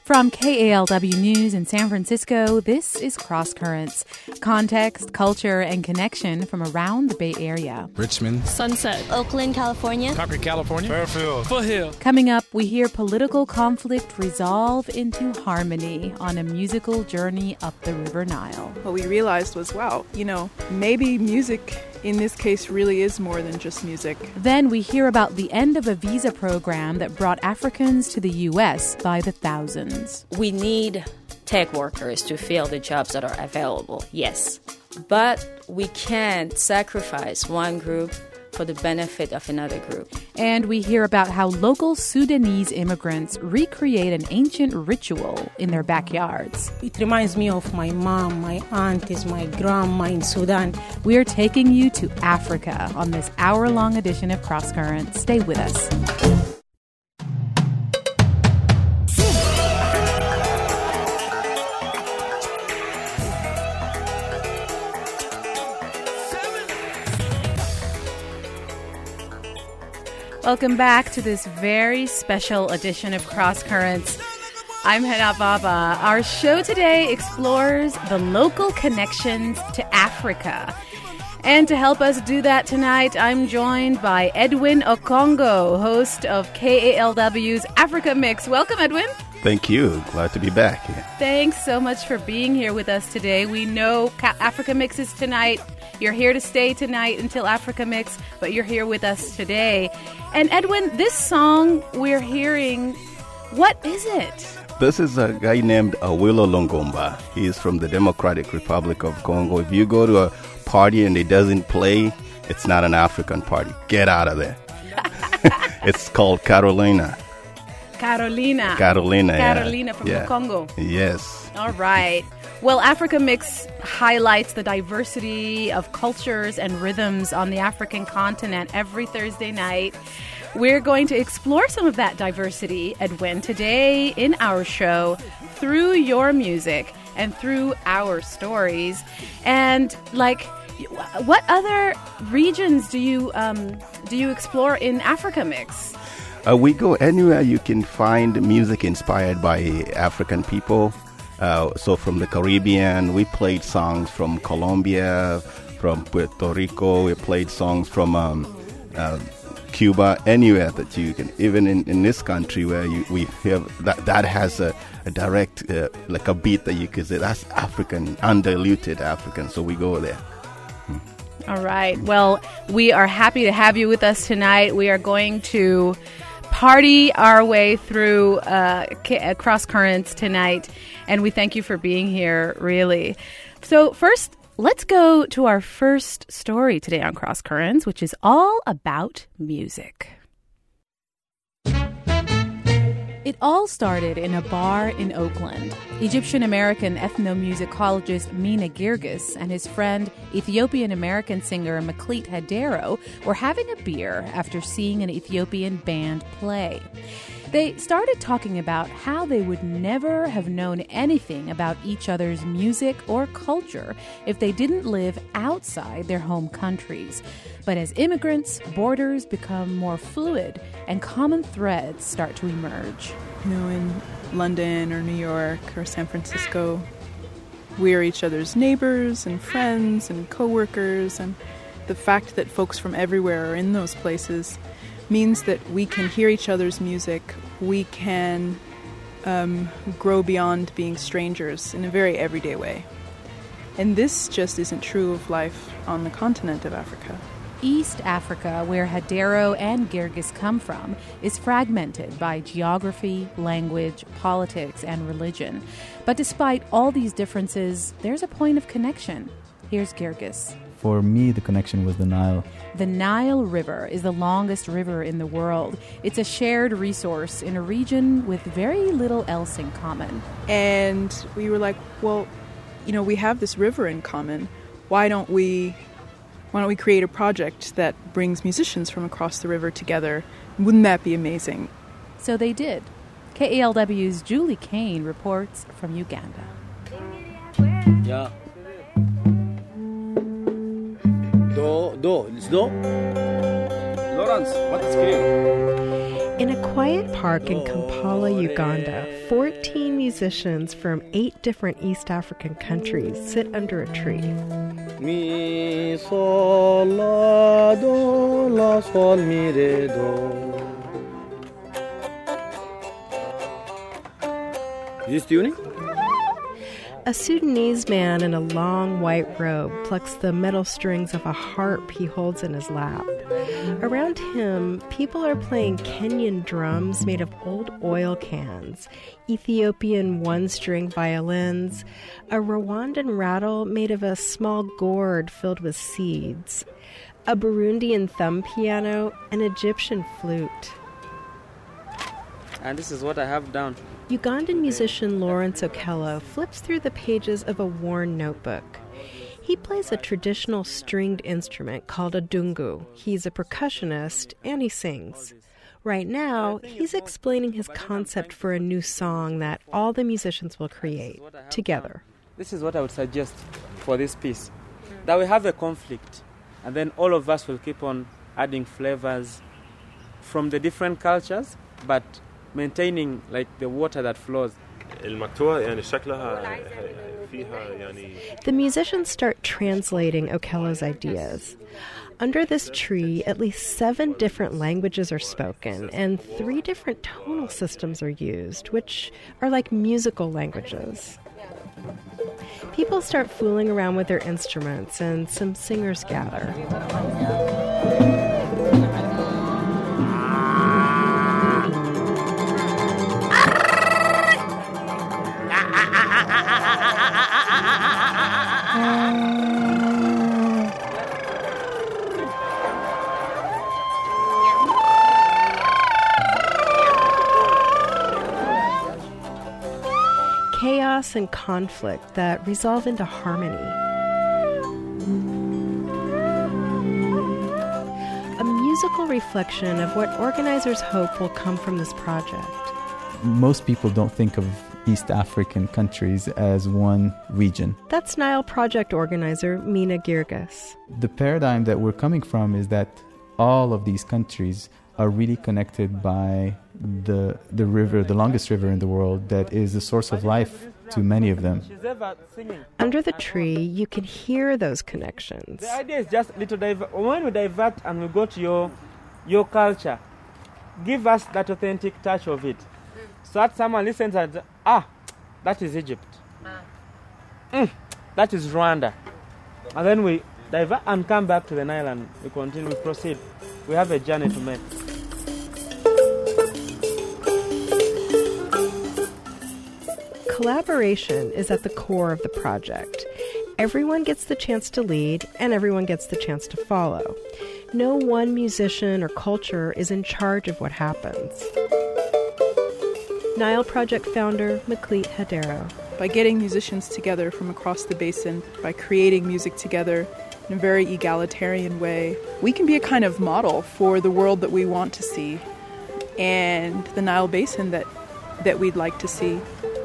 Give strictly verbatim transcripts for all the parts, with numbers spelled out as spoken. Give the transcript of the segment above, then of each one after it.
From K A L W News in San Francisco, this is Cross Currents. Context, culture, and connection from around the Bay Area. Richmond. Sunset. Oakland, California. Concord, California. Fairfield. Foothill. Coming up, we hear political conflict resolve into harmony on a musical journey up the River Nile. What we realized was, wow, you know, maybe music in this case really is more than just music. Then we hear about the end of a visa program that brought Africans to the U S by the thousands. We need tech workers to fill the jobs that are available, yes. But we can't sacrifice one group for the benefit of another group. And we hear about how local Sudanese immigrants recreate an ancient ritual in their backyards. It reminds me of my mom, my aunties, my grandma in Sudan. We are taking you to Africa on this hour-long edition of Cross Currents. Stay with us. Welcome back to this very special edition of Cross Currents. I'm Hana Baba. Our show today explores the local connections to Africa. And to help us do that tonight, I'm joined by Edwin Okongo, host of K A L W's Africa Mix. Welcome, Edwin. Thank you. Glad to be back here. Thanks so much for being here with us today. We know Africa Mix is tonight. You're here to stay tonight until Africa Mix, but you're here with us today. And Edwin, this song we're hearing, what is it? This is a guy named Awilo Longomba. He's from the Democratic Republic of Congo. If you go to a party and it doesn't play, it's not an African party. Get out of there. It's called Carolina. Carolina. Carolina, Carolina yeah. from yeah. the Congo. Yes. All right. Well, Africa Mix highlights the diversity of cultures and rhythms on the African continent every Thursday night. We're going to explore some of that diversity, Edwin, today in our show through your music and through our stories. And, like, what other regions do you um, do you explore in Africa Mix? Uh, we go anywhere you can find music inspired by African people. Uh, so from the Caribbean, we played songs from Colombia, from Puerto Rico. We played songs from um, uh, Cuba, anywhere that you can. Even in, in this country where you, we have that that has a, a direct, uh, like a beat that you could say that's African, undiluted African. So we go there. Hmm. All right. Well, we are happy to have you with us tonight. We are going to party our way through uh, Cross Currents tonight, and we thank you for being here, really. So first, let's go to our first story today on Cross Currents, which is all about music. It all started in a bar in Oakland. Egyptian-American ethnomusicologist Mina Girgis and his friend, Ethiopian-American singer Maklit Hadero, were having a beer after seeing an Ethiopian band play. They started talking about how they would never have known anything about each other's music or culture if they didn't live outside their home countries. But as immigrants, borders become more fluid and common threads start to emerge. You know, in London or New York or San Francisco, we're each other's neighbors and friends and co-workers, and the fact that folks from everywhere are in those places means that we can hear each other's music, we can um, grow beyond being strangers in a very everyday way. And this just isn't true of life on the continent of Africa. East Africa, where Hadero and Girgis come from, is fragmented by geography, language, politics, and religion. But despite all these differences, there's a point of connection. Here's Girgis. For me, the connection was the Nile. The Nile River is the longest river in the world. It's a shared resource in a region with very little else in common. And we were like, well, you know, we have this river in common. Why don't we, why don't we create a project that brings musicians from across the river together? Wouldn't that be amazing? So they did. K A L W's Julie Kane reports from Uganda. Yeah. Do, do, it's do. Lawrence, what is clear? In a quiet park in Kampala, Uganda, fourteen musicians from eight different East African countries sit under a tree. Mi, sol, la, do, la, sol, mi, re, do. Is this tuning? A Sudanese man in a long white robe plucks the metal strings of a harp he holds in his lap. Around him, people are playing Kenyan drums made of old oil cans, Ethiopian one-string violins, a Rwandan rattle made of a small gourd filled with seeds, a Burundian thumb piano, an Egyptian flute. And this is what I have down. Ugandan musician Lawrence Okello flips through the pages of a worn notebook. He plays a traditional stringed instrument called a dungu. He's a percussionist and he sings. Right now, he's explaining his concept for a new song that all the musicians will create together. This is what I would suggest for this piece. That we have a conflict, and then all of us will keep on adding flavors from the different cultures, but maintaining like the water that flows. The musicians start translating Okello's ideas. Under this tree, at least seven different languages are spoken, and three different tonal systems are used, which are like musical languages. People start fooling around with their instruments, and some singers gather. Chaos and conflict that resolve into harmony. A musical reflection of what organizers hope will come from this project. Most people don't think of East African countries as one region. That's Nile Project organizer Mina Girgis. The paradigm that we're coming from is that all of these countries are really connected by the the river, the longest river in the world, that is the source of life to many of them. Under the tree, you can hear those connections. The idea is just little divert. When we divert and we go to your your culture, give us that authentic touch of it. So that someone listens and ah, that is Egypt. Mm, that is Rwanda. And then we divert and come back to the Nile and we continue, we proceed. We have a journey to make. Collaboration is at the core of the project. Everyone gets the chance to lead, and everyone gets the chance to follow. No one musician or culture is in charge of what happens. Nile Project founder Maklit Hadero. By getting musicians together from across the basin, by creating music together in a very egalitarian way, we can be a kind of model for the world that we want to see and the Nile Basin that, that we'd like to see.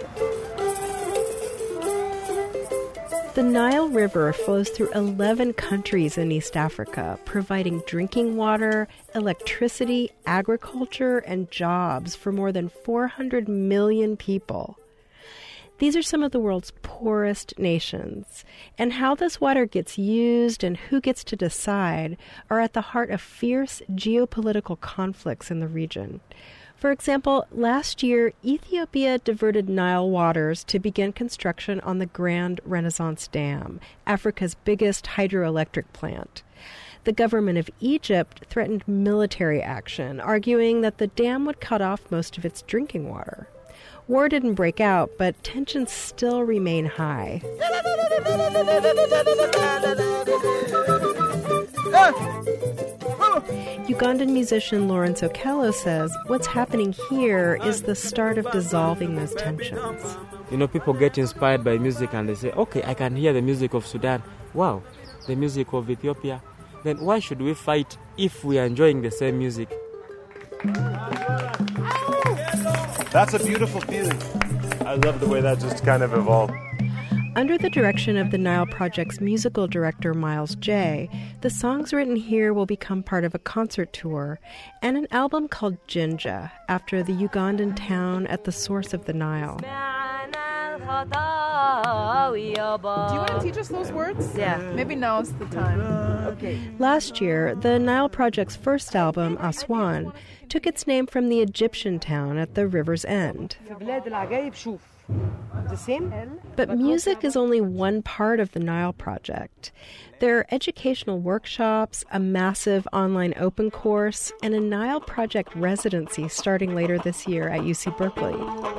The Nile River flows through eleven countries in East Africa, providing drinking water, electricity, agriculture, and jobs for more than four hundred million people. These are some of the world's poorest nations, and how this water gets used and who gets to decide are at the heart of fierce geopolitical conflicts in the region. For example, last year, Ethiopia diverted Nile waters to begin construction on the Grand Renaissance Dam, Africa's biggest hydroelectric plant. The government of Egypt threatened military action, arguing that the dam would cut off most of its drinking water. War didn't break out, but tensions still remain high. Ugandan musician Lawrence Okello says what's happening here is the start of dissolving those tensions. You know, people get inspired by music and they say, okay, I can hear the music of Sudan. Wow, the music of Ethiopia. Then why should we fight if we are enjoying the same music? That's a beautiful feeling. I love the way that just kind of evolved. Under the direction of the Nile Project's musical director, Miles J., the songs written here will become part of a concert tour and an album called Jinja, after the Ugandan town at the source of the Nile. Do you want to teach us those words? Yeah. Maybe now's the time. Okay. Last year, the Nile Project's first album, Aswan, took its name from the Egyptian town at the river's end. But music is only one part of the Nile Project. There are educational workshops, a massive online open course, and a Nile Project residency starting later this year at U C Berkeley.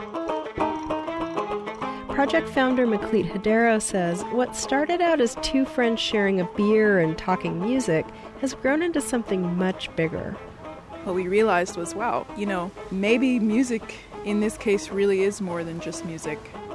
Project founder Maklit Hedero says what started out as two friends sharing a beer and talking music has grown into something much bigger. What we realized was, wow, you know, maybe music in this case really is more than just music.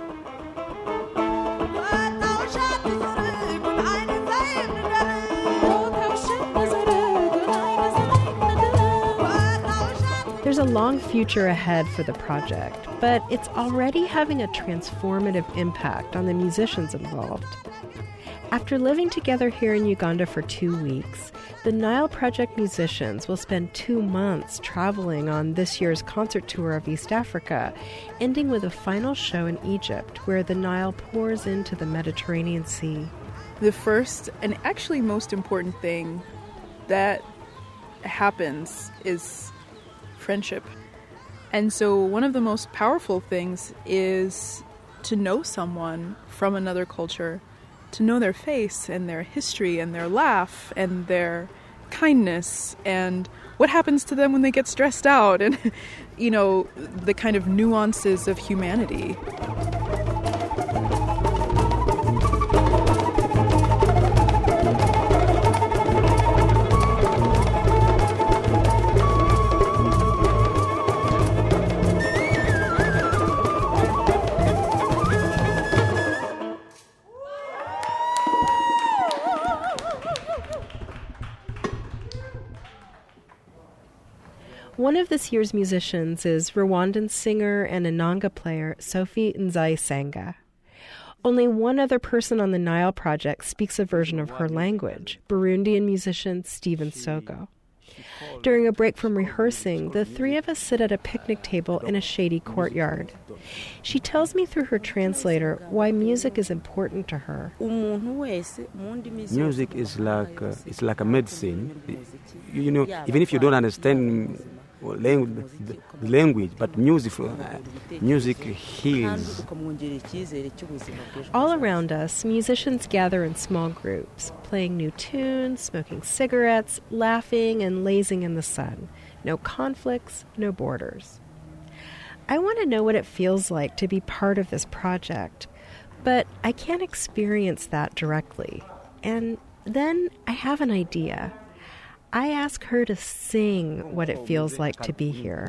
There's a long future ahead for the project, but it's already having a transformative impact on the musicians involved. After living together here in Uganda for two weeks, the Nile Project musicians will spend two months traveling on this year's concert tour of East Africa, ending with a final show in Egypt, where the Nile pours into the Mediterranean Sea. The first and actually most important thing that happens is friendship. And so one of the most powerful things is to know someone from another culture, to know their face and their history and their laugh and their kindness and what happens to them when they get stressed out and, you know, the kind of nuances of humanity. One of this year's musicians is Rwandan singer and Inanga player Sophie Nzayisenga. Only one other person on the Nile Project speaks a version of her language, Burundian musician Stephen Sogo. During a break from rehearsing, the three of us sit at a picnic table in a shady courtyard. She tells me through her translator why music is important to her. Music is like uh, it's like a medicine. You, you know, even if you don't understand language, the language, but music, uh, music heals. All around us, musicians gather in small groups, playing new tunes, smoking cigarettes, laughing and lazing in the sun. No conflicts, no borders. I want to know what it feels like to be part of this project, but I can't experience that directly. And then I have an idea. I ask her to sing what it feels like to be here.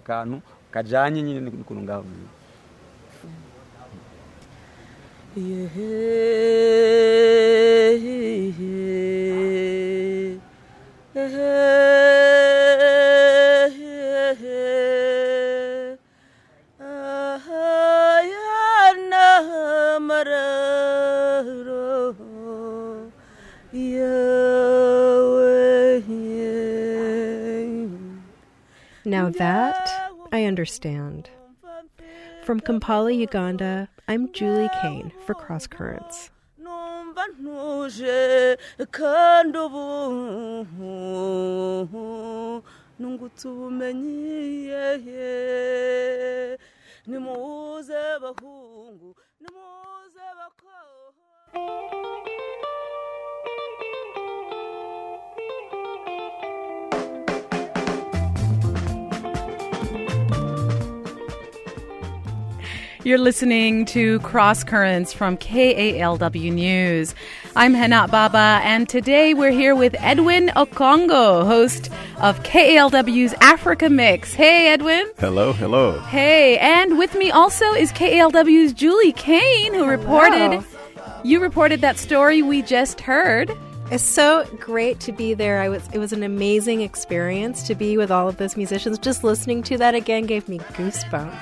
Now that I understand. From Kampala, Uganda, I'm Julie Kane for Cross Currents. You're listening to Cross Currents from K A L W News. I'm Henat Baba, and today we're here with Edwin Okongo, host of K A L W's Africa Mix. Hey, Edwin. Hello, hello. Hey, and with me also is K A L W's Julie Kane, who reported, you reported that story we just heard. It's so great to be there. I was. It was an amazing experience to be with all of those musicians. Just listening to that again gave me goosebumps.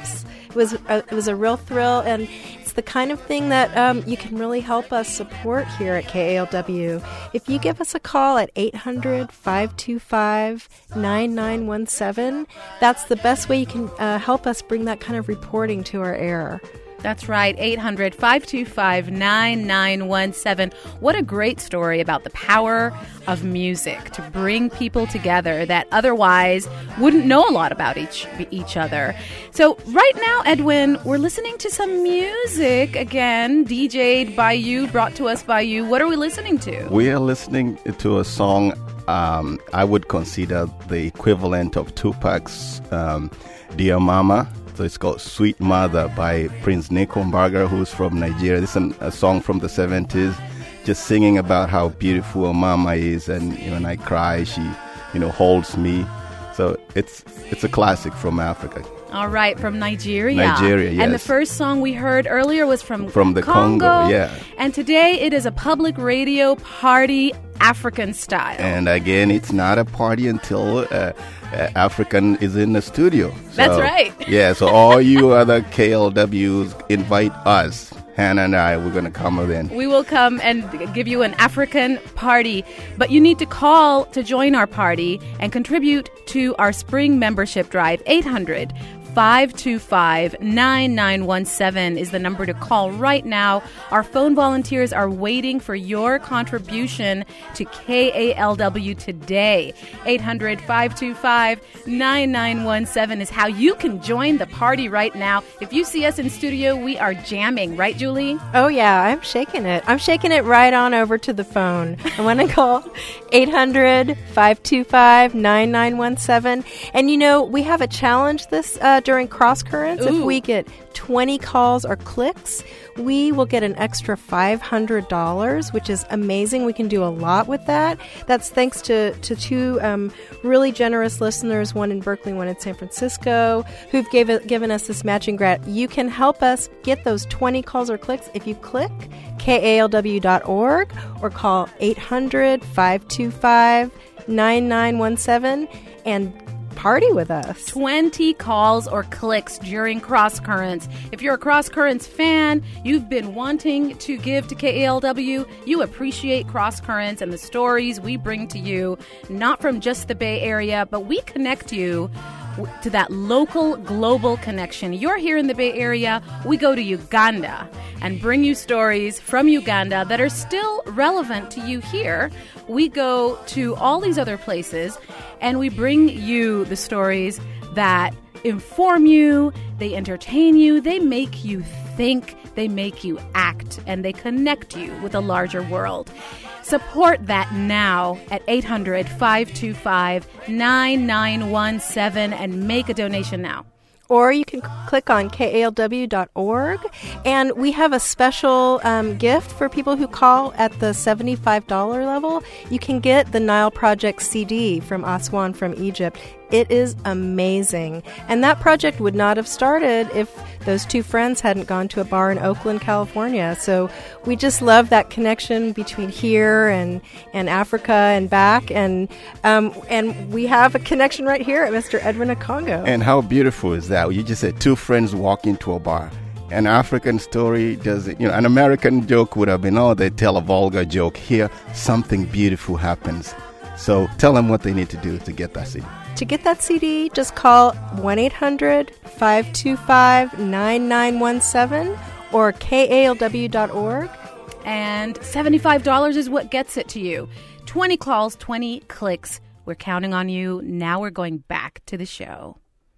It was a, it was a real thrill, and it's the kind of thing that um, you can really help us support here at K A L W. If you give us a call at eight hundred, five two five, nine nine one seven, that's the best way you can uh, help us bring that kind of reporting to our air. That's right, eight hundred, five two five, nine nine one seven. What a great story about the power of music to bring people together that otherwise wouldn't know a lot about each each other. So right now, Edwin, we're listening to some music again, D J'd by you, brought to us by you. What are we listening to? We are listening to a song um, I would consider the equivalent of Tupac's um, Dear Mama. So it's called Sweet Mother by Prince Nikombarga, who's from Nigeria. This is an, a song from the seventies, just singing about how beautiful a mama is, and you know, when I cry, she, you know, holds me. So it's it's a classic from Africa. All right, from Nigeria. Nigeria, yes. And the first song we heard earlier was from From the Congo. Congo, yeah. And today it is a public radio party African style. And again, it's not a party until uh, uh, African is in the studio. So, That's right. Yeah, so all you other K L Ws, invite us. Hannah and I, we're going to come then. We will come and give you an African party, but you need to call to join our party and contribute to our spring membership drive. eight hundred, five two five, nine nine one seven is the number to call right now. Our phone volunteers are waiting for your contribution to K A L W today. eight hundred, five two five, nine nine one seven is how you can join the party right now. If you see us in studio, we are jamming, right, Julie? Oh, yeah, I'm shaking it. I'm shaking it right on over to the phone. I want to call eight hundred, five two five, nine nine one seven. And, you know, we have a challenge this uh, during Cross Currents. Ooh. If we get twenty calls or clicks, we will get an extra five hundred dollars, which is amazing. We can do a lot with that. That's thanks to, to two um, really generous listeners, one in Berkeley, one in San Francisco, who've gave it, given us this matching grant. You can help us get those twenty calls or clicks if you click K A L W dot org or call eight hundred, five two five, nine nine one seven and party with us. twenty calls or clicks during Cross Currents. If you're a Cross Currents fan, you've been wanting to give to K A L W, you appreciate Cross Currents and the stories we bring to you, not from just the Bay Area, but we connect you to that local global connection. You're here in the Bay Area, we go to Uganda and bring you stories from Uganda that are still relevant to you here. We go to all these other places and we bring you the stories that inform you, they entertain you, they make you think, they make you act, and they connect you with a larger world. Support that now at eight hundred, five two five, nine nine one seven and make a donation now. Or you can c- click on K A L W dot org. And we have a special um, gift for people who call at the seventy-five dollars level. You can get the Nile Project C D from Aswan from Egypt. It is amazing. And that project would not have started if those two friends hadn't gone to a bar in Oakland, California. So we just love that connection between here and, and Africa and back. And um, and we have a connection right here at Mister Edwin Akongo. And how beautiful is that? You just said two friends walk into a bar. An African story does it. You know, an American joke would have been, oh, they tell a vulgar joke. Here, something beautiful happens. So tell them what they need to do to get that C D. To get that C D, just call one eight hundred, five two five, nine nine one seven or K A L W dot org. And seventy-five dollars is what gets it to you. twenty calls, twenty clicks. We're counting on you. Now we're going back to the show.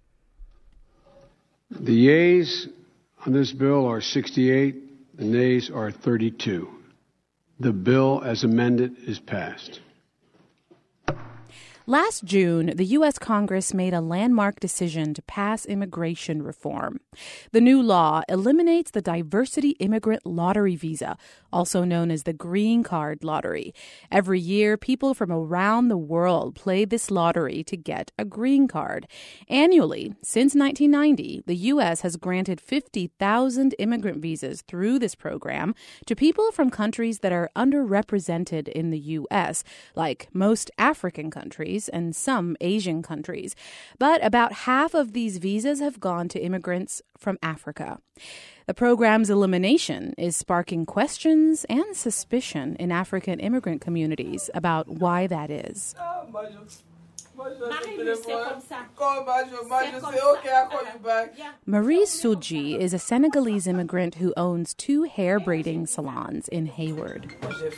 The yeas on this bill are sixty-eight. The nays are thirty-two. The bill as amended is passed. Last June, the U S Congress made a landmark decision to pass immigration reform. The new law eliminates the Diversity Immigrant Lottery Visa, also known as the Green Card Lottery. Every year, people from around the world play this lottery to get a green card. Annually, since nineteen ninety, the U S has granted fifty thousand immigrant visas through this program to people from countries that are underrepresented in the U S, like most African countries, countries and some Asian countries. But about half of these visas have gone to immigrants from Africa. The program's elimination is sparking questions and suspicion in African immigrant communities about why that is. Marie Soudji is a Senegalese immigrant who owns two hair braiding salons in Hayward.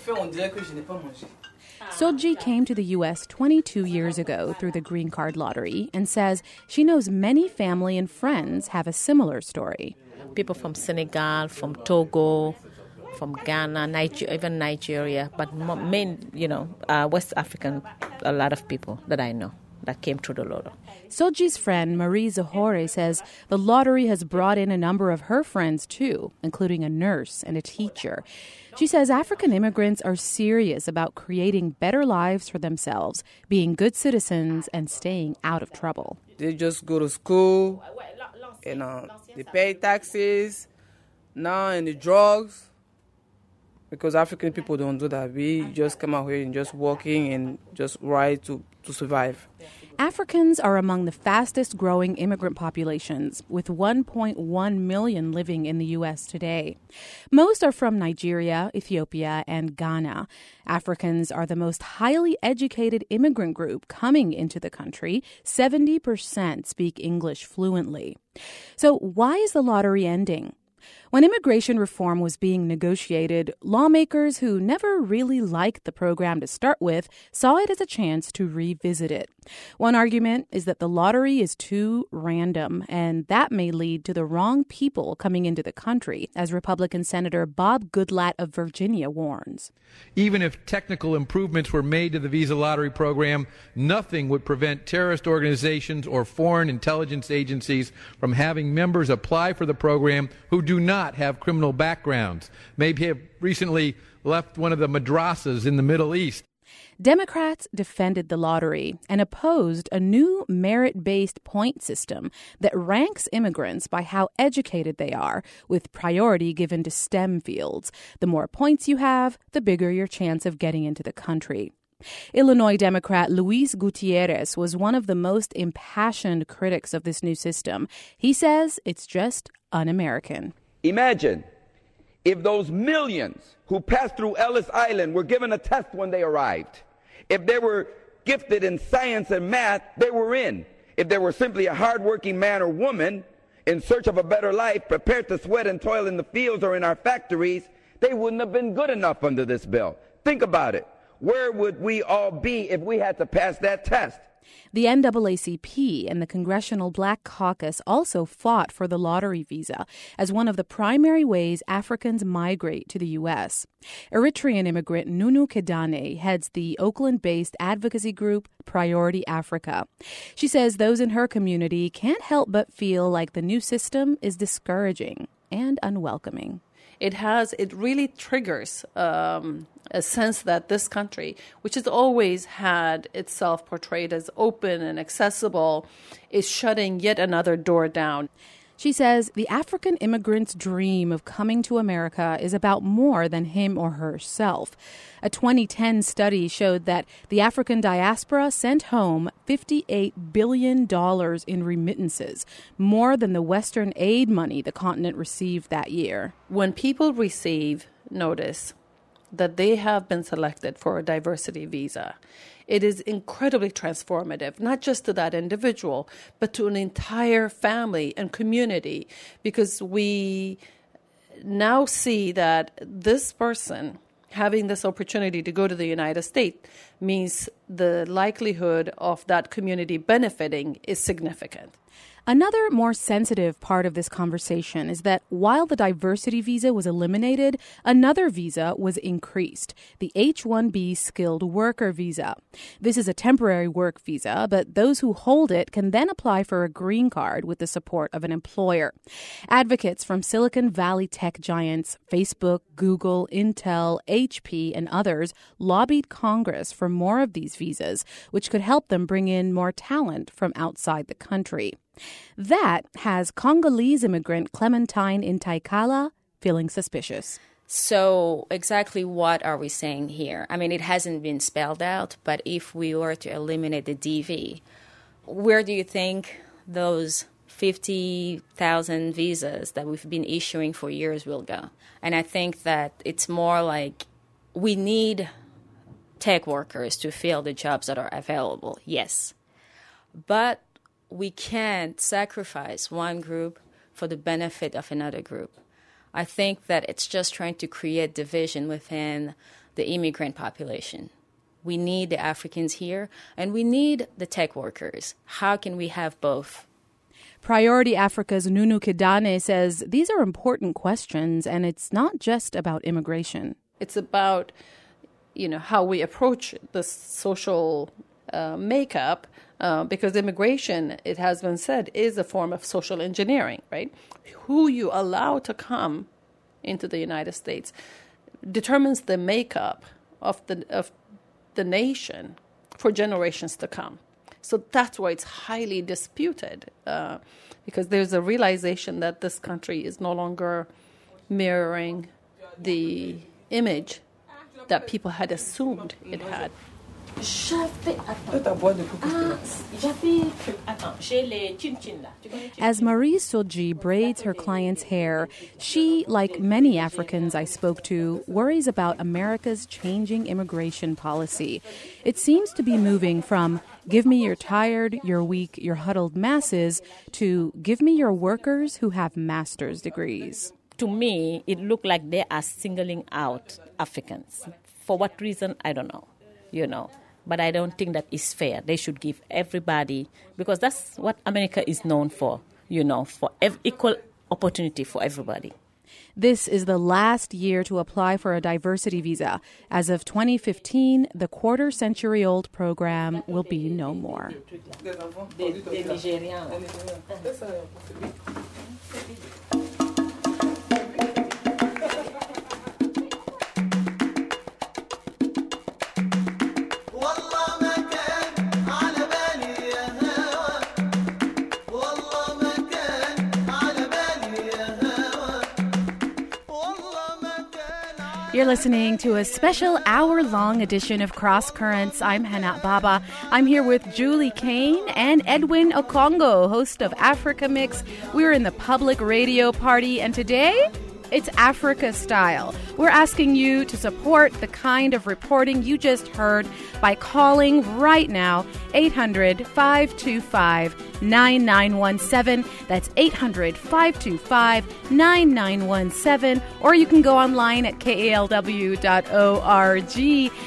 Soudji came to the U S twenty-two years ago through the green card lottery and says she knows many family and friends have a similar story. People from Senegal, from Togo, from Ghana, Niger- even Nigeria, but main, you know, uh, West African, a lot of people that I know that came through the lottery. Soudji's friend Marie Zohore says the lottery has brought in a number of her friends too, including a nurse and a teacher. She says African immigrants are serious about creating better lives for themselves, being good citizens, and staying out of trouble. They just go to school, and uh, they pay taxes, now and the drugs, because African people don't do that. We just come out here and just working and just ride to, to survive. Africans are among the fastest growing immigrant populations, with one point one million living in the U S today. Most are from Nigeria, Ethiopia, and Ghana. Africans are the most highly educated immigrant group coming into the country. seventy percent speak English fluently. So why is the lottery ending? When immigration reform was being negotiated, lawmakers who never really liked the program to start with saw it as a chance to revisit it. One argument is that the lottery is too random, and that may lead to the wrong people coming into the country, as Republican Senator Bob Goodlatte of Virginia warns. Even if technical improvements were made to the visa lottery program, nothing would prevent terrorist organizations or foreign intelligence agencies from having members apply for the program who do not have criminal backgrounds, maybe have recently left one of the madrasas in the Middle East. Democrats defended the lottery and opposed a new merit-based point system that ranks immigrants by how educated they are, with priority given to STEM fields. The more points you have, the bigger your chance of getting into the country. Illinois Democrat Luis Gutierrez was one of the most impassioned critics of this new system. He says it's just un-American. Imagine if those millions who passed through Ellis Island were given a test when they arrived. If they were gifted in science and math, they were in. If they were simply a hardworking man or woman in search of a better life, prepared to sweat and toil in the fields or in our factories, they wouldn't have been good enough under this bill. Think about it. Where would we all be if we had to pass that test? The N double A C P and the Congressional Black Caucus also fought for the lottery visa as one of the primary ways Africans migrate to the U S. Eritrean immigrant Nunu Kedane heads the Oakland-based advocacy group Priority Africa. She says those in her community can't help but feel like the new system is discouraging and unwelcoming. It has, it really triggers um, a sense that this country, which has always had itself portrayed as open and accessible, is shutting yet another door down. She says the African immigrant's dream of coming to America is about more than him or herself. A twenty ten study showed that the African diaspora sent home fifty-eight billion dollars in remittances, more than the Western aid money the continent received that year. When people receive notice that they have been selected for a diversity visa, it is incredibly transformative, not just to that individual, but to an entire family and community, because we now see that this person having this opportunity to go to the United States means the likelihood of that community benefiting is significant. Another more sensitive part of this conversation is that while the diversity visa was eliminated, another visa was increased, the H one B skilled worker visa. This is a temporary work visa, but those who hold it can then apply for a green card with the support of an employer. Advocates from Silicon Valley tech giants Facebook, Google, Intel, H P, and others lobbied Congress for more of these visas, which could help them bring in more talent from outside the country. That has Congolese immigrant Clementine Intaikala feeling suspicious. So exactly what are we saying here? I mean, it hasn't been spelled out, but if we were to eliminate the D V, where do you think those fifty thousand visas that we've been issuing for years will go? And I think that it's more like we need tech workers to fill the jobs that are available, yes. But we can't sacrifice one group for the benefit of another group. I think that it's just trying to create division within the immigrant population. We need the Africans here, and we need the tech workers. How can we have both? Priority Africa's Nunu Kidane says these are important questions, and it's not just about immigration. It's about, you know, how we approach the social uh, makeup, uh, because immigration, it has been said, is a form of social engineering, right? Who you allow to come into the United States determines the makeup of the of the nation for generations to come. So that's why it's highly disputed, uh, because there's a realization that this country is no longer mirroring the image that people had assumed it had. As Marie Soji braids her client's hair, she, like many Africans I spoke to, worries about America's changing immigration policy. It seems to be moving from give me your tired, your weak, your huddled masses to give me your workers who have master's degrees. To me, it looked like they are singling out Africans. For what reason, I don't know, you know. But I don't think that is fair. They should give everybody, because that's what America is known for, you know, for ev- equal opportunity for everybody. This is the last year to apply for a diversity visa. As of twenty fifteen, the quarter-century-old program will be no more. You're listening to a special hour-long edition of Cross Currents. I'm Hana Baba. I'm here with Julie Kane and Edwin Okongo, host of Africa Mix. We're in the public radio party, and today it's Africa Style. We're asking you to support the kind of reporting you just heard by calling right now eight hundred, five two five, nine nine one seven. That's eight hundred, five two five, nine nine one seven. Or you can go online at K A L W dot org.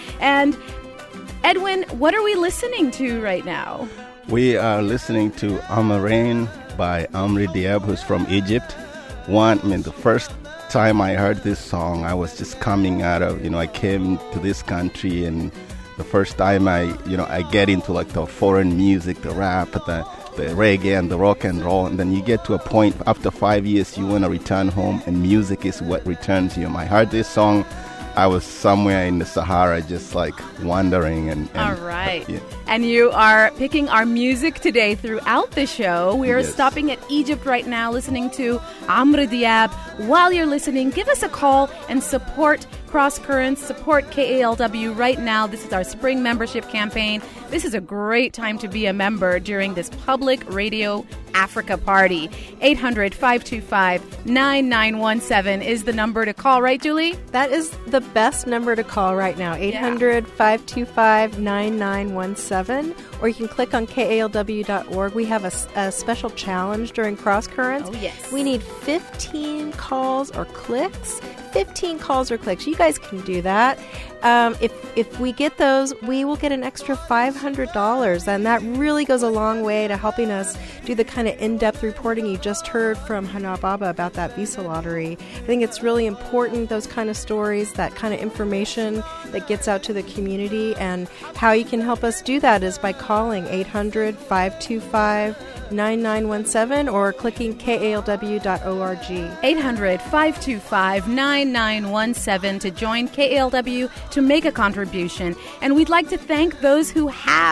And Edwin, what are we listening to right now? We are listening to Amarain by Amri Diab, who's from Egypt. One, I mean, the first time I heard this song, I was just coming out of, you know, I came to this country, and the first time I, you know, I get into like the foreign music, the rap, the, the reggae and the rock and roll, and then you get to a point after five years you want to return home, and music is what returns you. I heard this song, I was somewhere in the Sahara just like wandering. and, and All right. Yeah. And you are picking our music today throughout the show. We are Yes. stopping at Egypt right now, listening to Amri Diab. While you're listening, give us a call and support Cross Currents, support K A L W right now. This is our spring membership campaign. This is a great time to be a member during this public radio Africa party. eight hundred, five two five, nine nine one seven is the number to call, right, Julie? That is the best number to call right now, eight hundred, five two five, nine nine one seven. Or you can click on K A L W dot org. We have a, a special challenge during Cross Currents. Oh, yes. We need fifteen calls or clicks. fifteen calls or clicks. You guys can do that. Um, if if we get those, we will get an extra five hundred dollars, and that really goes a long way to helping us do the kind of in-depth reporting you just heard from Hana Baba about that visa lottery. I think it's really important, those kind of stories, that kind of information that gets out to the community, and how you can help us do that is by calling eight hundred, five two five, nine nine one seven or clicking K A L W dot org. eight hundred, five two five, nine nine one seven to join K A L W to make a contribution. And we'd like to thank those who have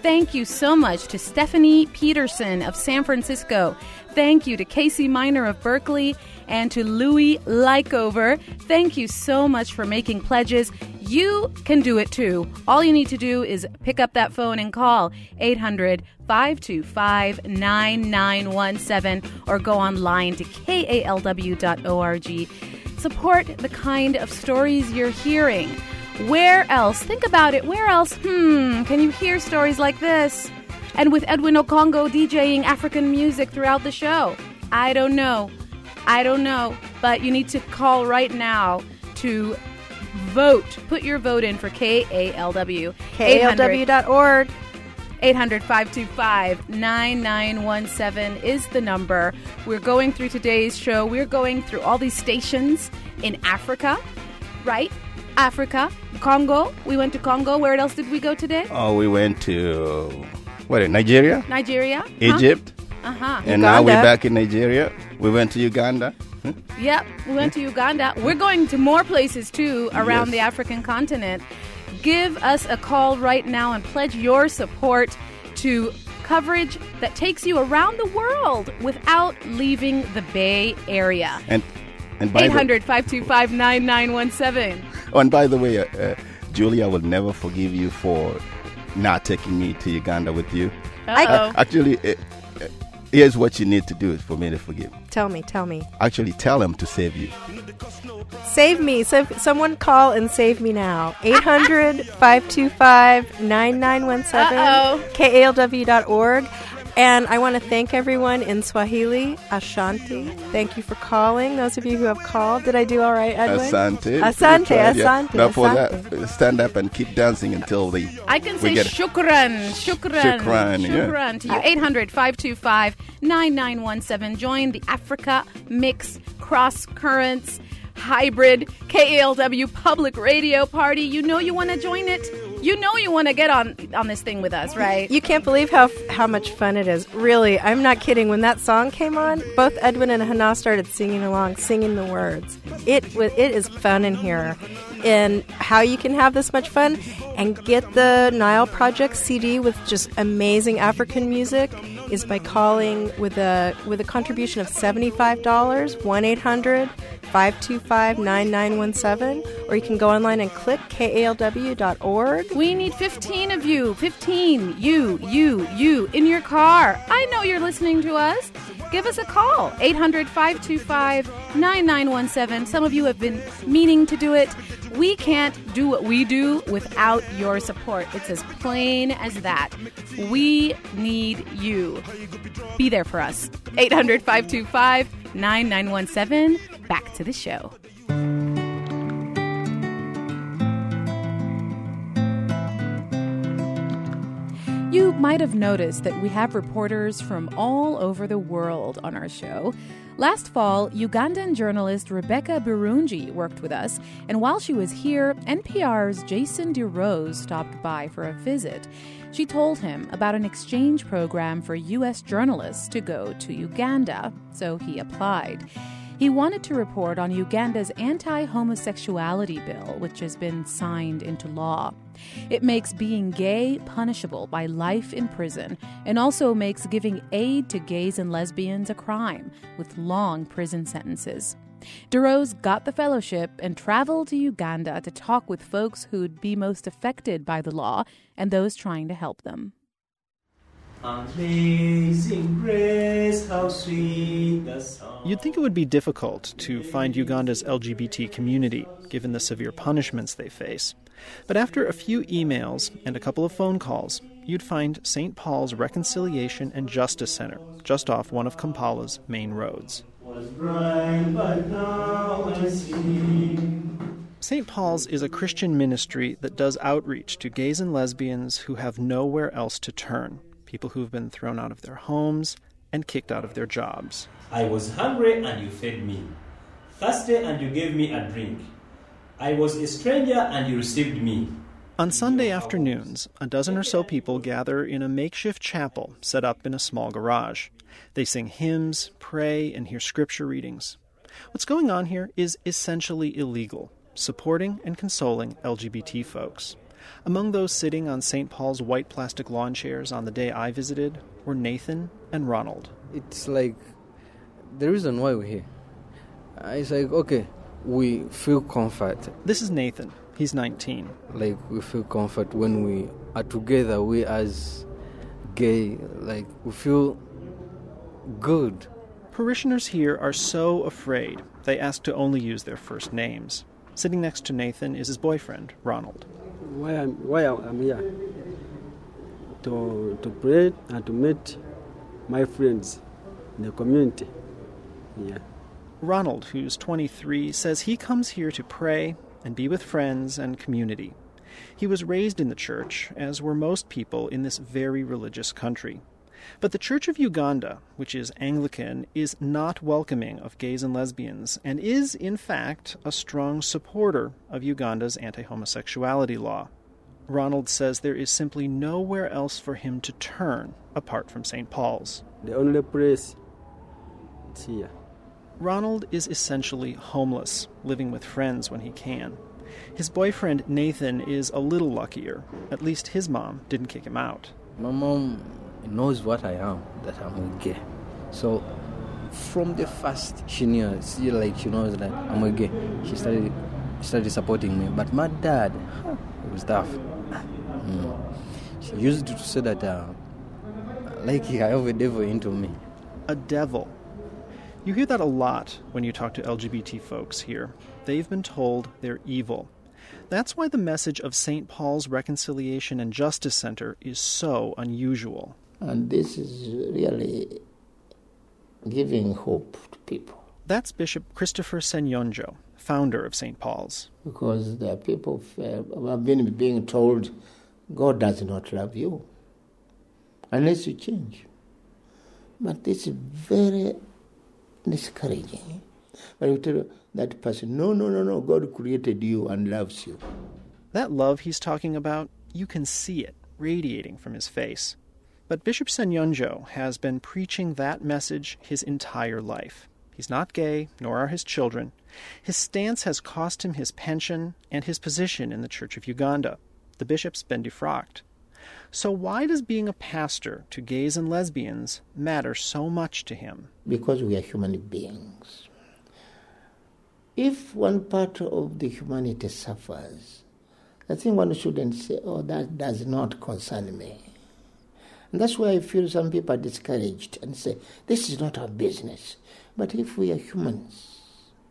Thank you so much to Stephanie Peterson of San Francisco. Thank you to Casey Miner of Berkeley and to Louis Lykover. Thank you so much for making pledges. You can do it too. All you need to do is pick up that phone and call eight hundred, five two five, nine nine one seven or go online to K A L W dot org. Support the kind of stories you're hearing. Where else? Think about it. Where else? Hmm, can you hear stories like this? And with Edwin Okongo DJing African music throughout the show? I don't know. I don't know. But you need to call right now to vote. Put your vote in for K A L W. K A L W dot org. eight hundred, five two five, nine nine one seven is the number. We're going through today's show. We're going through all these stations in Africa, right? Africa, Congo. We went to Congo. Where else did we go today? Oh, we went to, what, Nigeria? Nigeria. Egypt. Huh? Uh-huh. And now we're back in Nigeria. We went to Uganda. Hmm? Yep, we went to Uganda. We're going to more places, too, around Yes. the African continent. Give us a call right now and pledge your support to coverage that takes you around the world without leaving the Bay Area. And, and by eight hundred, five two five, nine nine one seven. The, oh, and by the way, uh, uh, Julia will never forgive you for not taking me to Uganda with you. Uh-oh. Uh, actually, uh, uh, here's what you need to do for me to forgive. Tell me, tell me. Actually, tell him to save you. Save me. So someone call and save me now. eight hundred, five two five, nine nine one seven. Uh-oh. K A L W dot org. And I want to thank everyone in Swahili, Ashanti. Thank you for calling, those of you who have called. Did I do all right, Edwin? Asante. Asante, Tried, yeah. asante, Now for asante. that, stand up and keep dancing until the I can we say get shukran, shukran, Shukran, yeah. shukran to you. eight hundred, five two five, nine nine one seven. Join the Africa Mix Cross Currents Hybrid K A L W Public Radio Party. You know you want to join it. You know you want to get on on this thing with us, right? You can't believe how how much fun it is. Really, I'm not kidding. When that song came on, both Edwin and Hana started singing along, singing the words. It was it is fun in here. And how you can have this much fun and get the Nile Project C D with just amazing African music is by calling with a with a contribution of seventy-five dollars, one eight hundred, five two five, nine nine one seven, or you can go online and click K A L W dot org. We need fifteen of you. fifteen. You, you, you in your car. I know you're listening to us. Give us a call. eight hundred, five two five, nine nine one seven. Some of you have been meaning to do it. We can't do what we do without your support. It's as plain as that. We need you. Be there for us. eight hundred, five two five, nine nine one seven. Back to the show. You might have noticed that we have reporters from all over the world on our show. Last fall, Ugandan journalist Rebecca Birungi worked with us, and while she was here, N P R's Jason DeRose stopped by for a visit. She told him about an exchange program for U S journalists to go to Uganda, so he applied. He wanted to report on Uganda's anti-homosexuality bill, which has been signed into law. It makes being gay punishable by life in prison and also makes giving aid to gays and lesbians a crime with long prison sentences. DeRose got the fellowship and traveled to Uganda to talk with folks who'd be most affected by the law and those trying to help them. Amazing grace, how sweet the sound. You'd think it would be difficult to find Uganda's L G B T community, given the severe punishments they face. But after a few emails and a couple of phone calls, you'd find Saint Paul's Reconciliation and Justice Center, just off one of Kampala's main roads. Was bright, but now I see. Saint Paul's is a Christian ministry that does outreach to gays and lesbians who have nowhere else to turn. People who've been thrown out of their homes and kicked out of their jobs. I was hungry and you fed me, thirsty and you gave me a drink. I was a stranger and you received me. On Sunday afternoons, a dozen or so people gather in a makeshift chapel set up in a small garage. They sing hymns, pray, and hear scripture readings. What's going on here is essentially illegal, supporting and consoling L G B T folks. Among those sitting on Saint Paul's white plastic lawn chairs on the day I visited were Nathan and Ronald. It's like the reason why we're here. It's like, okay, we feel comfort. This is Nathan. He's nineteen. Like, we feel comfort when we are together, we as gay, like, we feel good. Parishioners here are so afraid they ask to only use their first names. Sitting next to Nathan is his boyfriend, Ronald. Why I'm, why I'm here? To, to pray and to meet my friends in the community. Yeah. Ronald, who's twenty-three, says he comes here to pray and be with friends and community. He was raised in the church, as were most people in this very religious country. But the Church of Uganda, which is Anglican, is not welcoming of gays and lesbians, and is, in fact, a strong supporter of Uganda's anti-homosexuality law. Ronald says there is simply nowhere else for him to turn apart from Saint Paul's. The only place is here. Ronald is essentially homeless, living with friends when he can. His boyfriend, Nathan, is a little luckier. At least his mom didn't kick him out. My mom knows what I am, that I'm gay. So from the first, she knew, she, like, she knows that I'm a gay. She started started supporting me. But my dad, it was tough. Mm. She used to say that, uh, like, I have a devil into me. A devil. You hear that a lot when you talk to L G B T folks here. They've been told they're evil. That's why the message of Saint Paul's Reconciliation and Justice Center is so unusual. And this is really giving hope to people. That's Bishop Christopher Senyonjo, founder of Saint Paul's. Because there are people who have been being told, God does not love you unless you change. But this is very discouraging. But you tell that person, no, no, no, no, God created you and loves you. That love he's talking about, you can see it radiating from his face. But Bishop Senyonjo has been preaching that message his entire life. He's not gay, nor are his children. His stance has cost him his pension and his position in the Church of Uganda. The bishop's been defrocked. So why does being a pastor to gays and lesbians matter so much to him? Because we are human beings. If one part of the humanity suffers, I think one shouldn't say, oh, that does not concern me. And that's why I feel some people are discouraged and say, this is not our business. But if we are humans,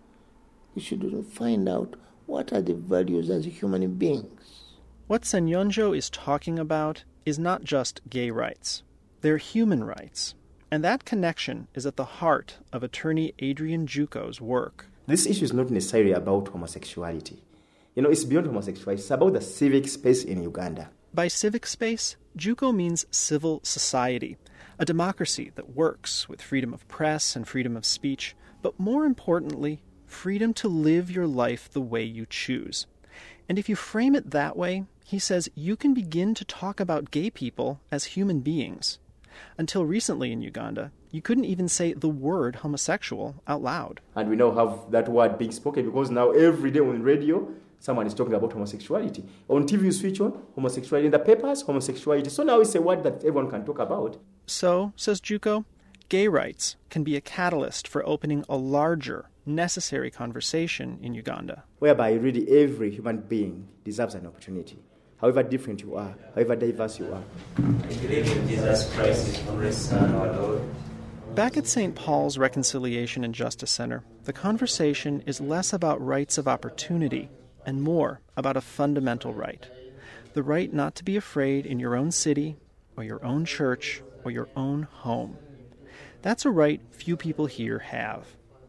we should find out what are the values as human beings. What Senyonjo is talking about is not just gay rights. They're human rights. And that connection is at the heart of attorney Adrian Juko's work. This issue is not necessarily about homosexuality. You know, it's beyond homosexuality. It's about the civic space in Uganda. By civic space, Juko means civil society, a democracy that works with freedom of press and freedom of speech, but more importantly, freedom to live your life the way you choose. And if you frame it that way, he says you can begin to talk about gay people as human beings. Until recently in Uganda, you couldn't even say the word homosexual out loud. And we now have that word being spoken because now every day on radio, someone is talking about homosexuality. On T V, you switch on homosexuality. In the papers, homosexuality. So now it's a word that everyone can talk about. So, says Juko, gay rights can be a catalyst for opening a larger, necessary conversation in Uganda. Whereby really every human being deserves an opportunity. However different you are, however diverse you are. I believe in Jesus Christ, His only Son, our Lord. Back at Saint Paul's Reconciliation and Justice Center, the conversation is less about rights of opportunity and more about a fundamental right. The right not to be afraid in your own city, or your own church, or your own home. That's a right few people here have.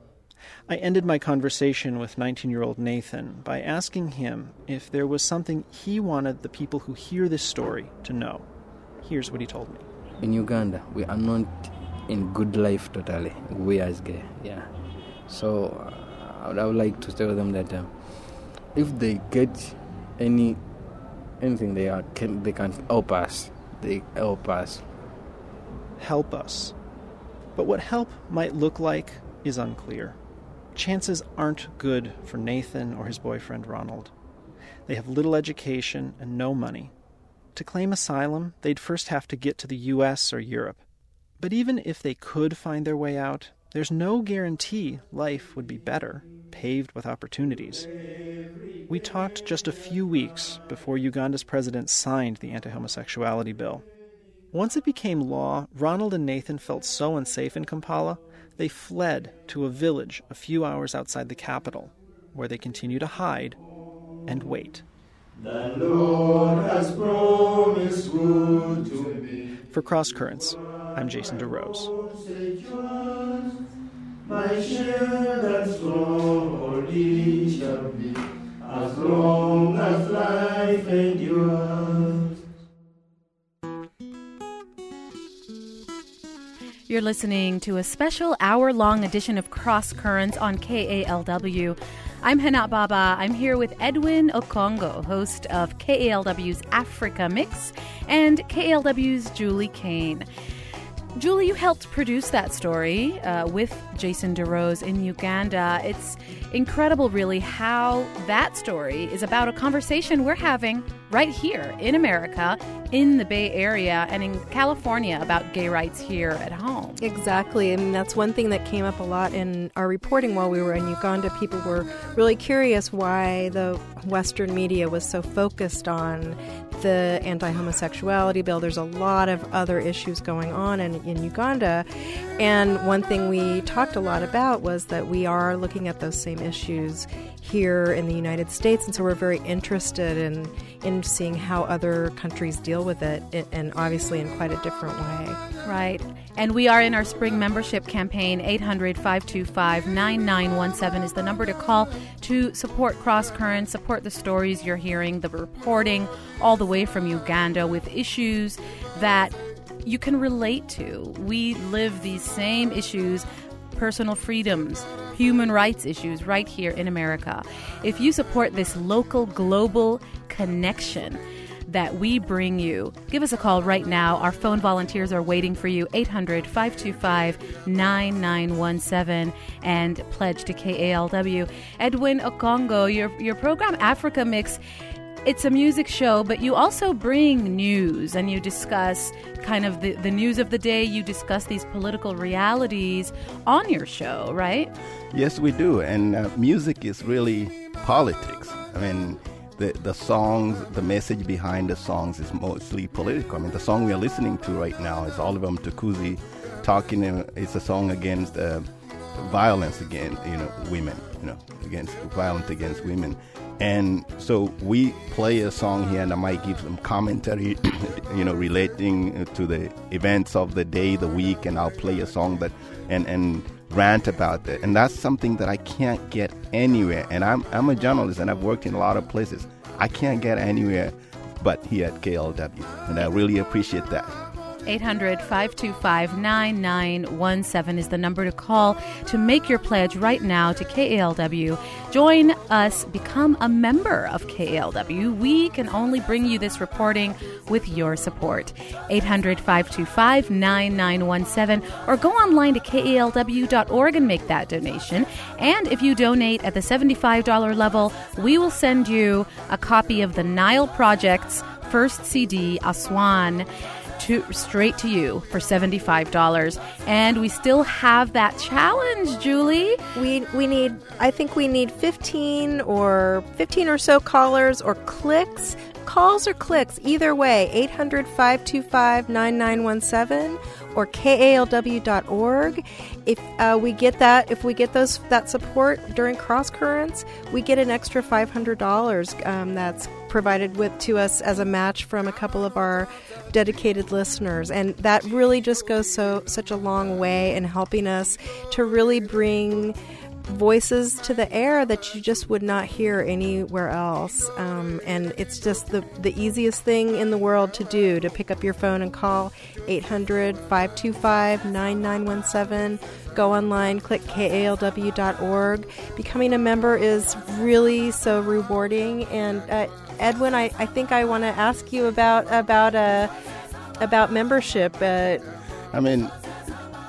I ended my conversation with nineteen-year-old Nathan by asking him if there was something he wanted the people who hear this story to know. Here's what he told me. In Uganda, we are not in good life totally, we as gay, yeah. So uh, I would like to tell them that uh, if they get any anything they are, can, they can help us. They help us. Help us. But what help might look like is unclear. Chances aren't good for Nathan or his boyfriend Ronald. They have little education and no money. To claim asylum, they'd first have to get to the U S or Europe. But even if they could find their way out, there's no guarantee life would be better, paved with opportunities. We talked just a few weeks before Uganda's president signed the anti-homosexuality bill. Once it became law, Ronald and Nathan felt so unsafe in Kampala, they fled to a village a few hours outside the capital, where they continue to hide and wait. The Lord has promised good to me. For Cross Currents, I'm Jason DeRose. My shield and stronghold he shall be, as long as life endures. You're listening to a special hour-long edition of Cross Currents on K A L W. I'm Hana Baba. I'm here with Edwin Okongo, host of K A L W's Africa Mix, and K A L W's Julie Kane. Julie, you helped produce that story uh, with Jason DeRose in Uganda. It's incredible, really, how that story is about a conversation we're having right here in America, in the Bay Area, and in California about gay rights here at home. Exactly, and that's one thing that came up a lot in our reporting while we were in Uganda. People were really curious why the Western media was so focused on the anti-homosexuality bill. There's a lot of other issues going on in, in Uganda, and one thing we talked a lot about was that we are looking at those same issues here in the United States, and so we're very interested in in seeing how other countries deal with it, and obviously in quite a different way. Right. And we are in our spring membership campaign. Eight hundred, five two five, nine nine one seven is the number to call to support Cross Currents, support the stories you're hearing, the reporting all the way from Uganda with issues that you can relate to. We live these same issues, personal freedoms, human rights issues right here in America. If you support this local, global connection that we bring you, give us a call right now. Our phone volunteers are waiting for you. Eight hundred, five two five, nine nine one seven and pledge to K A L W. Edwin Okongo, your, your program Africa Mix, it's a music show, but you also bring news and you discuss kind of the, the news of the day. You discuss these political realities on your show, right? Yes, we do. And uh, music is really politics. I mean, the, the songs, the message behind the songs is mostly political. I mean, the song we are listening to right now is Oliver Mtukudzi talking. Uh, it's a song against uh, violence against, you know, women, you know, against violence against women. And so we play a song here, and I might give some commentary, you know, relating to the events of the day, the week, and I'll play a song that and and rant about it. And that's something that I can't get anywhere. And I'm I'm a journalist, and I've worked in a lot of places. I can't get anywhere but here at K L W, and I really appreciate that. eight hundred, five two five, nine nine one seven is the number to call to make your pledge right now to K A L W. Join us, become a member of K A L W. We can only bring you this reporting with your support. eight hundred, five two five, nine nine one seven or go online to K A L W dot org and make that donation. And if you donate at the seventy-five dollars level, we will send you a copy of the Nile Project's first C D, Aswan, To, straight to you for seventy-five dollars. And we still have that challenge, Julie. We we need, I think we need fifteen or fifteen or so callers or clicks. Calls or clicks, either way, eight hundred, five two five, nine nine one seven or K A L W dot org. If uh, we get that, if we get those that support during Cross Currents, we get an extra five hundred dollars um, that's provided with to us as a match from a couple of our dedicated listeners, and that really just goes so such a long way in helping us to really bring voices to the air that you just would not hear anywhere else. Um, and it's just the, the easiest thing in the world to do, to pick up your phone and call eight hundred, five two five, nine nine one seven. Go online, click K A L W dot org. Becoming a member is really so rewarding. And uh, Edwin, I, I think I want to ask you about about uh, about membership. Uh, I mean,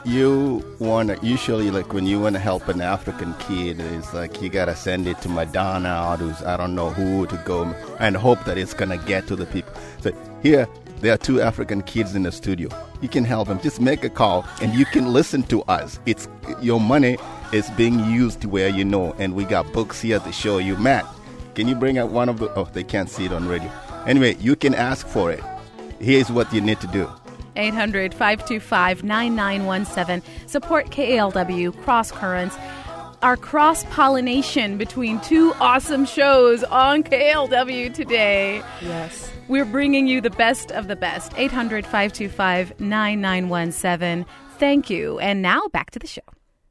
you want to, usually, like, when you want to help an African kid, it's like you got to send it to Madonna or to, I don't know who, to go and hope that it's going to get to the people. So here, there are two African kids in the studio. You can help them. Just make a call and you can listen to us. It's your money is being used where you know. And we got books here to show you. Matt, can you bring out one of the... Oh, they can't see it on radio. Anyway, you can ask for it. Here's what you need to do. eight hundred, five two five, nine nine one seven. Support K A L W, Cross Currents. Our cross-pollination between two awesome shows on K A L W today. Yes. We're bringing you the best of the best. eight hundred, five two five, nine nine one seven. Thank you. And now back to the show.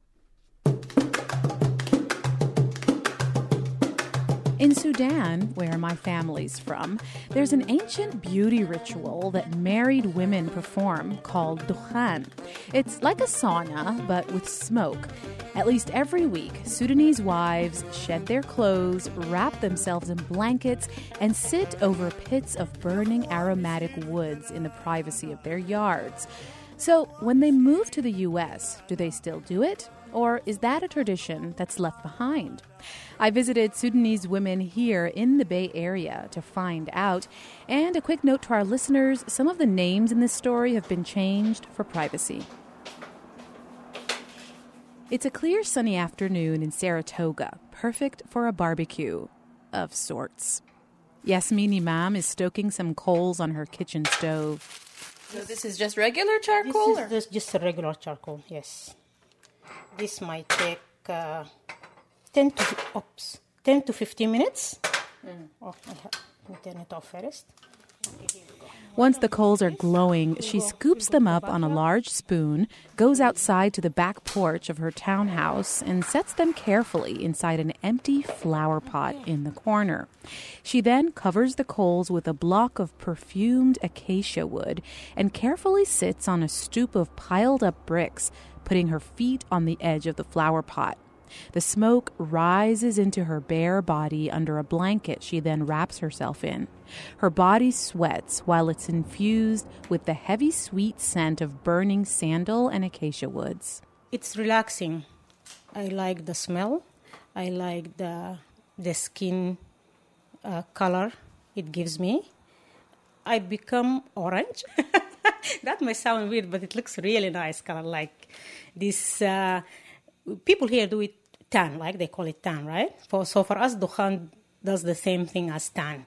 In Sudan, where my family's from, there's an ancient beauty ritual that married women perform called dukhan. It's like a sauna, but with smoke. At least every week, Sudanese wives shed their clothes, wrap themselves in blankets, and sit over pits of burning aromatic woods in the privacy of their yards. So, when they move to the U S, do they still do it? Or is that a tradition that's left behind? I visited Sudanese women here in the Bay Area to find out. And a quick note to our listeners, some of the names in this story have been changed for privacy. It's a clear, sunny afternoon in Saratoga, perfect for a barbecue of sorts. Yasmin Imam is stoking some coals on her kitchen stove. So this is just regular charcoal? This is this, just a regular charcoal, yes. This might take uh, ten to oops, ten to fifteen minutes. Mm. Oh, I have to turn it off first. Okay, here we go. Once the coals are glowing, she scoops them up on a large spoon, goes outside to the back porch of her townhouse, and sets them carefully inside an empty flower pot in the corner. She then covers the coals with a block of perfumed acacia wood and carefully sits on a stoop of piled up bricks, putting her feet on the edge of the flower pot. The smoke rises into her bare body under a blanket she then wraps herself in. Her body sweats while it's infused with the heavy, sweet scent of burning sandal and acacia woods. It's relaxing. I like the smell. I like the the skin uh, color it gives me. I become orange. That may sound weird, but it looks really nice color. Like this, uh, people here do it tan, like they call it tan, right? For, so for us, dukhan does the same thing as tan.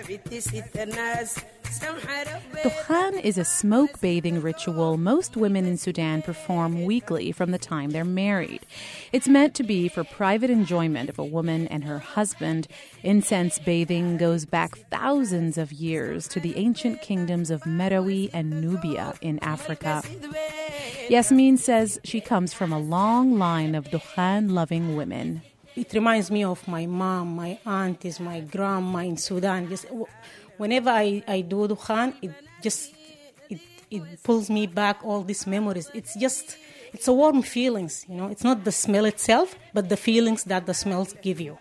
Dukhan is a smoke-bathing ritual most women in Sudan perform weekly from the time they're married. It's meant to be for private enjoyment of a woman and her husband. Incense bathing goes back thousands of years to the ancient kingdoms of Meroe and Nubia in Africa. Yasmin says she comes from a long line of Dukhan-loving women. It reminds me of my mom, my aunties, my grandma in Sudan. Just whenever I, I do dukhan, it just it it pulls me back all these memories. It's just it's a warm feelings, you know. It's not the smell itself, but the feelings that the smells give you.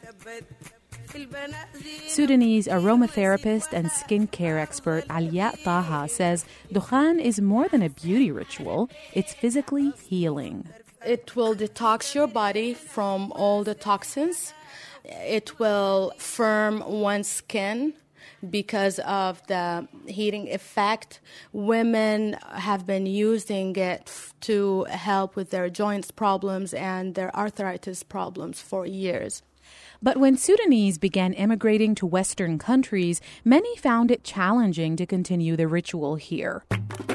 Sudanese aromatherapist and skincare expert Alia Taha says dukhan is more than a beauty ritual. It's physically healing. It will detox your body from all the toxins. It will firm one's skin because of the heating effect. Women have been using it to help with their joints problems and their arthritis problems for years. But when Sudanese began immigrating to Western countries, many found it challenging to continue the ritual here.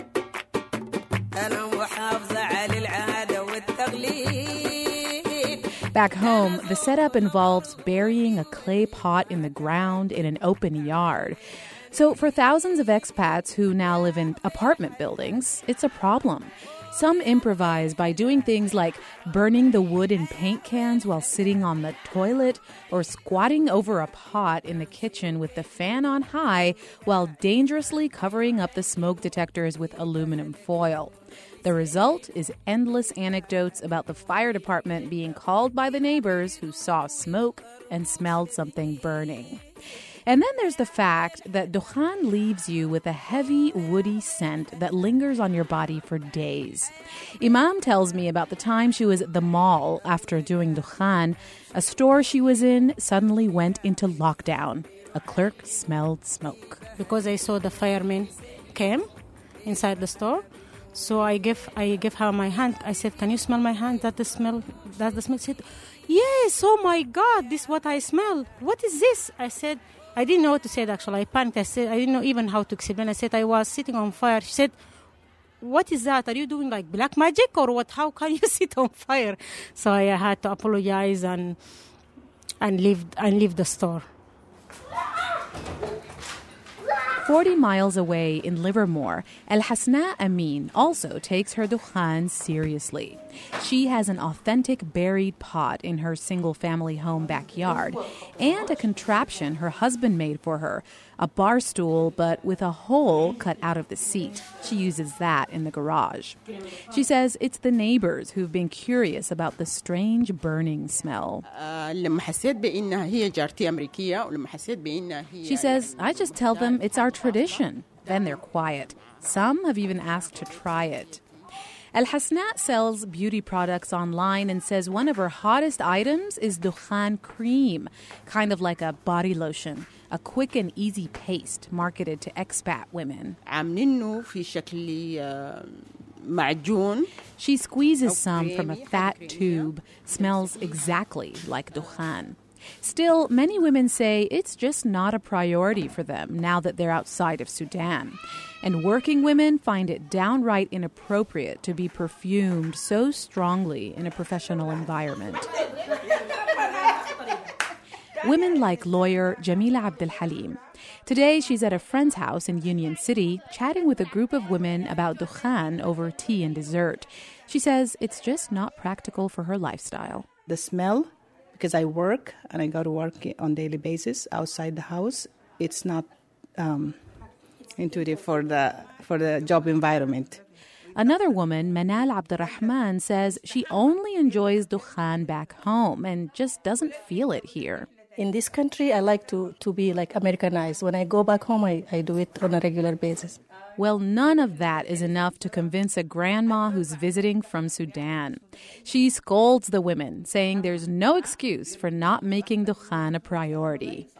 Back home, the setup involves burying a clay pot in the ground in an open yard. So for thousands of expats who now live in apartment buildings, it's a problem. Some improvise by doing things like burning the wood in paint cans while sitting on the toilet or squatting over a pot in the kitchen with the fan on high while dangerously covering up the smoke detectors with aluminum foil. The result is endless anecdotes about the fire department being called by the neighbors who saw smoke and smelled something burning. And then there's the fact that dukhan leaves you with a heavy, woody scent that lingers on your body for days. Imam tells me about the time she was at the mall after doing dukhan. A store she was in suddenly went into lockdown. A clerk smelled smoke. Because I saw the firemen came inside the store, so I give I give her my hand. I said, "Can you smell my hand? That the smell? That the smell?" She said, "Yes. Oh my God, this is what I smell. What is this?" I said, I didn't know what to say. Actually, I panicked. I said, I didn't know even how to explain. I said I was sitting on fire. She said, "What is that? Are you doing like black magic or what? How can you sit on fire?" So I had to apologize and and leave and leave the store. Forty miles away in Livermore, El Hasna Amin also takes her dukhan seriously. She has an authentic buried pot in her single-family home backyard and a contraption her husband made for her, a bar stool but with a hole cut out of the seat. She uses that in the garage. She says it's the neighbors who've been curious about the strange burning smell. She says, I just tell them it's our tradition. Then they're quiet. Some have even asked to try it. El Hasna sells beauty products online and says one of her hottest items is dukhan cream, kind of like a body lotion, a quick and easy paste marketed to expat women. She squeezes some from a fat tube, smells exactly like dukhan. Still, many women say it's just not a priority for them now that they're outside of Sudan. And working women find it downright inappropriate to be perfumed so strongly in a professional environment. Women like lawyer Jamila Abdel Halim. Today, she's at a friend's house in Union City, chatting with a group of women about dukhan over tea and dessert. She says it's just not practical for her lifestyle. The smell, because I work and I go to work on a daily basis outside the house, it's not um, intuitive for the for the job environment. Another woman, Manal Abdurrahman, says she only enjoys dukhan back home and just doesn't feel it here. In this country, I like to, to be like Americanized. When I go back home, I, I do it on a regular basis. Well, none of that is enough to convince a grandma who's visiting from Sudan. She scolds the women, saying there's no excuse for not making dukhan a priority.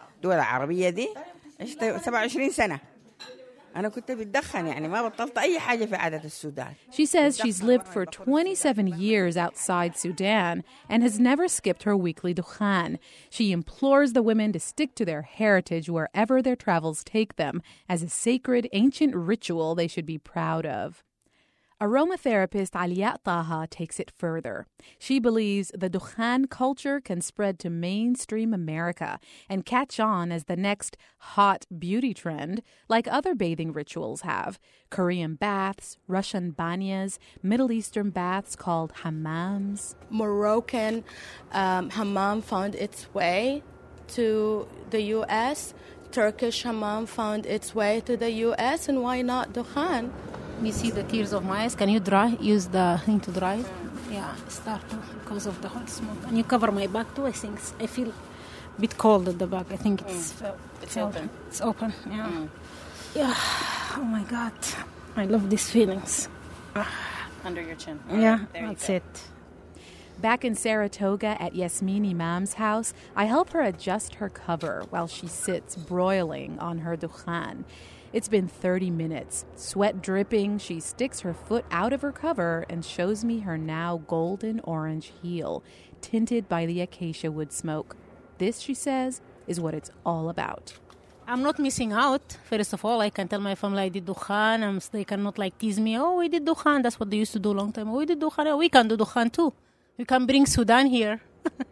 She says she's lived for twenty-seven years outside Sudan and has never skipped her weekly dukhan. She implores the women to stick to their heritage wherever their travels take them as a sacred ancient ritual they should be proud of. Aromatherapist Aliya Taha takes it further. She believes the dukhan culture can spread to mainstream America and catch on as the next hot beauty trend, like other bathing rituals have. Korean baths, Russian banyas, Middle Eastern baths called hammams. Moroccan um, hammam found its way to the U S Turkish hammam found its way to the U S, and why not dukhan? You see the tears of my eyes. Can you dry? Use the thing to dry? Yeah, start because of the hot smoke. And you cover my back too. I think I feel a bit cold at the back. I think it's mm. it's felt, open. It's open. Yeah. Mm. Yeah. Oh my God, I love these feelings. Under your chin. Yeah, there that's you it. Back in Saratoga at Yasmin Imam's house, I help her adjust her cover while she sits broiling on her dukhan. It's been thirty minutes. Sweat dripping, she sticks her foot out of her cover and shows me her now golden orange heel, tinted by the acacia wood smoke. This, she says, is what it's all about. I'm not missing out. First of all, I can tell my family I did dukhan. Um, they cannot like tease me. Oh, we did dukhan. That's what they used to do a long time. Oh, we did dukhan. Oh, we can do dukhan too. We can bring Sudan here.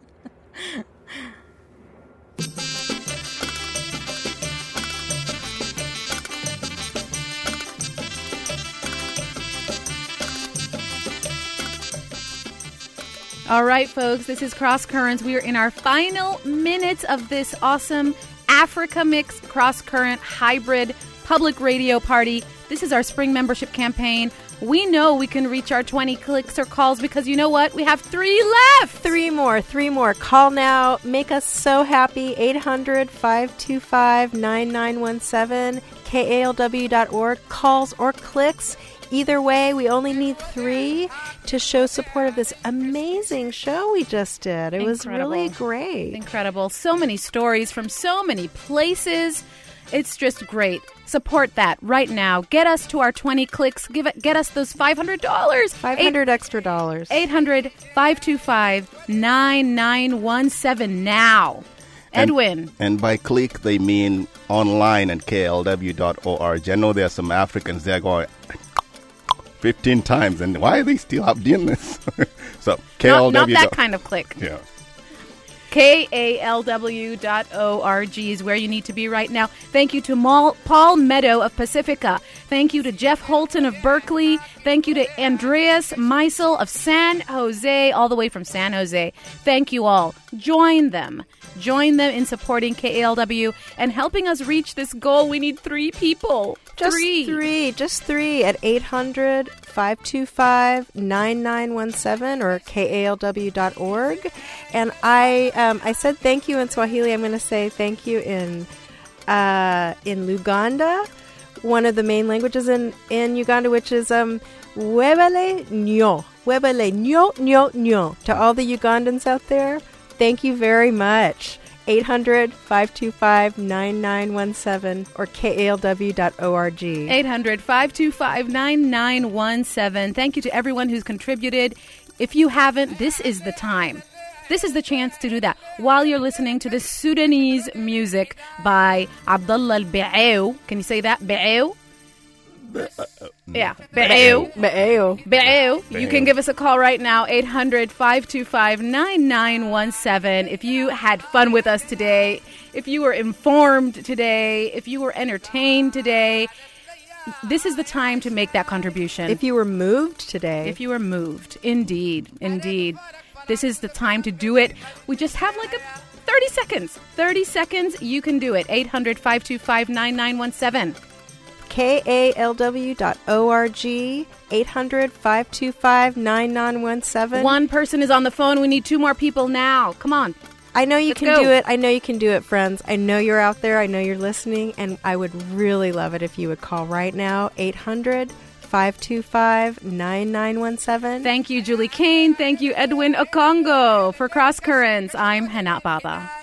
All right, folks, this is Cross Currents. We are in our final minutes of this awesome Africa Mix Cross Current hybrid public radio party. This is our spring membership campaign. We know we can reach our twenty clicks or calls because you know what? We have three left. Three more, three more. Call now. Make us so happy. eight hundred, five two five, nine nine one seven, K A L W dot org. Calls or clicks. Either way, we only need three to show support of this amazing show we just did. It was really great. Incredible. So many stories from so many places. It's just great. Support that right now. Get us to our twenty clicks. Give it. Get us those five hundred dollars. five hundred extra dollars. eight hundred, five two five, nine nine one seven now. Edwin. And, and by click, they mean online at K L W dot org. I know there are some Africans there going fifteen times, and why are they still up doing this? So K L W. Not, not that kind of click. Yeah. K A L W dot org is where you need to be right now. Thank you to Mal- Paul Meadow of Pacifica. Thank you to Jeff Holton of Berkeley. Thank you to Andreas Meisel of San Jose, all the way from San Jose. Thank you all. Join them. Join them in supporting K A L W and helping us reach this goal. We need three people. Just three. three. Just three at eight hundred, five two five, nine nine one seven or K A L W dot org. And I um, I said thank you in Swahili. I'm going to say thank you in uh, in Luganda, one of the main languages in, in Uganda, which is um, Webele Nyo. Webele Nyo Nyo Nyo. To all the Ugandans out there, thank you very much. eight hundred, five two five, nine nine one seven or K A L W dot org. eight hundred, five two five, nine nine one seven. Thank you to everyone who's contributed. If you haven't, this is the time. This is the chance to do that while you're listening to this Sudanese music by Abdullah al-Be'ew. Can you say that? Be'ew? Yeah. Be'ew. Be'ew. Be'ew. You can give us a call right now, eight hundred, five two five, nine nine one seven. If you had fun with us today, if you were informed today, if you were entertained today, this is the time to make that contribution. If you were moved today. If you were moved. Indeed. Indeed. This is the time to do it. We just have like a thirty seconds. thirty seconds. You can do it. eight hundred, five two five, nine nine one seven. K A L W dot org, eight hundred, five two five, nine nine one seven. One person is on the phone. We need two more people now. Come on. I know you Let's can go. do it. I know you can do it, friends. I know you're out there. I know you're listening. And I would really love it if you would call right now, eight hundred, five two five, nine nine one seven. Thank you, Julie Kane. Thank you, Edwin Okongo. For Cross Currents, I'm Hannah Baba.